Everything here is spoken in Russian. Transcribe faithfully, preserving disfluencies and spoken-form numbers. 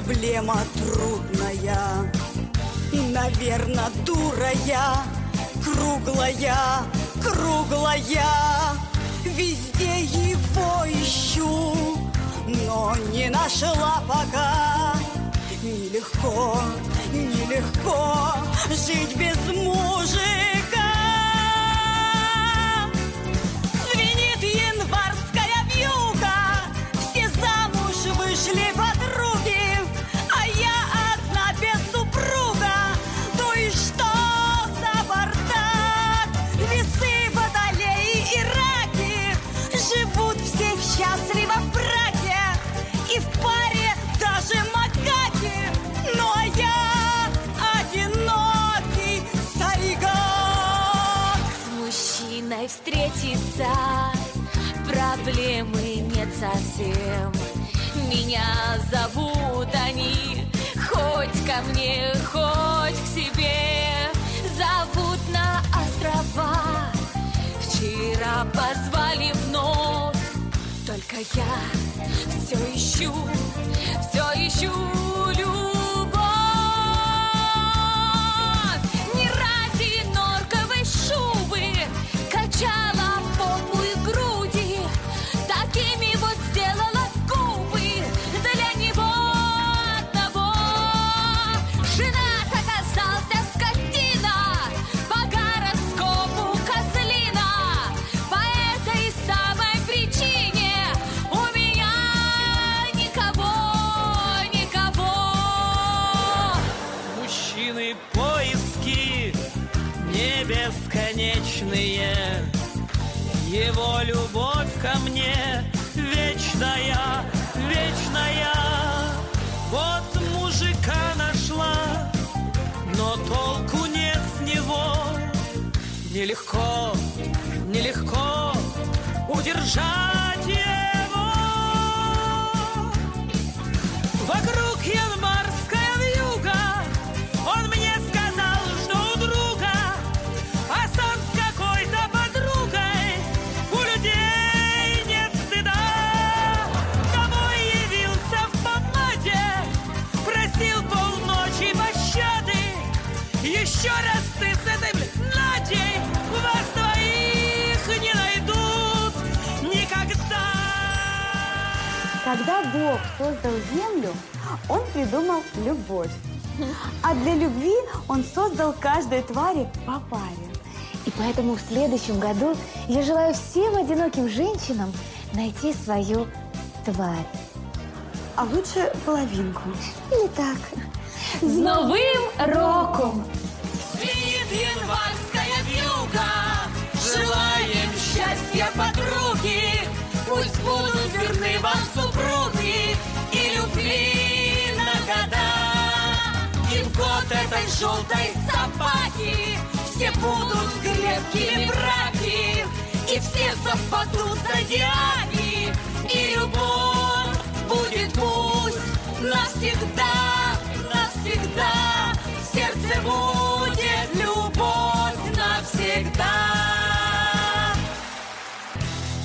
проблема трудная. Наверно, дура я, круглая, круглая. Везде его ищу, но не нашла пока. Нелегко, нелегко жить без мужика. Звенит январская вьюга, все замуж вышли подруги, а я одна без супруга. Ну и что за бардак? Весы, водолеи и раки живут все счастливо в браке, и в паре даже макаки. Ну а я одинокий сайгак. С мужчиной встретиться проблемы нет совсем. Меня зовут они хоть ко мне, хоть к себе. Зовут на острова, вчера позвали вновь. Только я все ищу, все ищу любовь. Не ради норковой шубы качала попу и груди, такими вот сделала губы для него одного. Женат оказался скотина, по гороскопу козлина. По этой самой причине у меня никого, никого. Мужчины поиски не бесконечные. Его любовь ко мне вечная, вечная. Вот мужика нашла, но толку нет с него. Нелегко, нелегко удержать его. Вокруг январская вьюга, он мне сказал, что у друга, а сам с какой-то подругой. У людей нет стыда. Домой явился в помаде, просил полночи пощады. Еще раз ты с этой блин, Надей, вас двоих не найдут никогда. Когда Бог создал землю, Он придумал любовь. А для любви Он создал каждой твари по паре. И поэтому в следующем году я желаю всем одиноким женщинам найти свою тварь. А лучше половинку. Или так. С Новым роком! Звенит январская вьюга, желаем счастья подруги. Пусть будут верны вам супруги и любви на года. И в год этой желтой собаки все будут крепкими браки, и все совпадут зодиаки.